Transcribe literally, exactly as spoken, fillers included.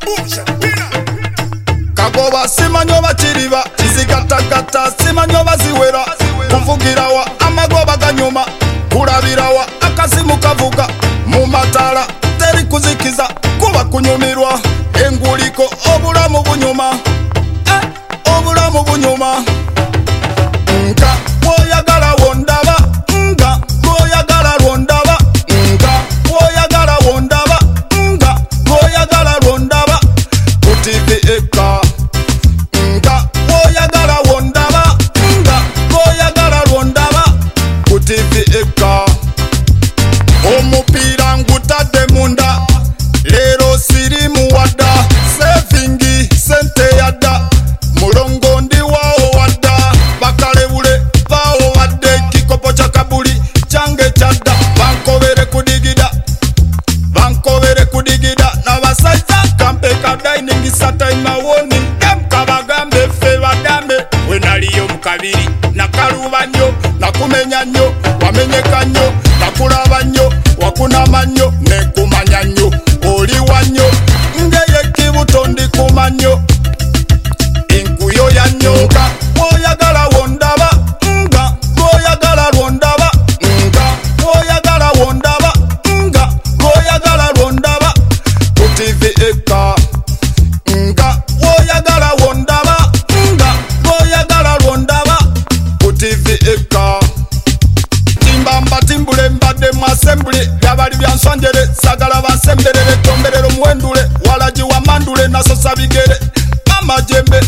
Kagoba simanyo bakiriba kizigatagata simanyo baziwera kuvugirawa amagoba ganyuma kulabirawa akasimu kavuga mu matala teri kuzikiza kuba kunyumirwa enguliko obulamu bunyuma eh, obulamu bunyuma nka woyagala wondaba nga woyagala wondaba nga woyagala wondaba nga woyagala wondaba ku T V eka nga woyagala wondaba nga woyagala wondaba ku T V eka omupiira ngutadde munda leero sirimu wadda sevingi sente yadda mulongo ndi waawo wadda bakalebule baawo wadde kikopo kya kabuli kyange kyadda bankobere kudigida bankobere kudigida n'abasajja kampeka dining satime warning game kabagambe ffe badambe we naliyo mu kabiri nakaluba nnyo nakumenya nnyo wamenyeka nnyo nakulaba nnyo wakunama nnyo nekumanya nnyo oliwa nnyo ngeye kibuto ndikuma nnyo enkuyo ya nnyo nga woyagala wondaba nga woyagala wondaba nga woyagala wondaba nga woyagala wondaba ku T V eka nga woyagala wondaba nga woyagala wondaba ku T V eka timbamba timbule mbadde mu assembly byabali byanswanjere sagala bansemberere tomberero muwendule walaji wa mandule nasosa bigere amajembe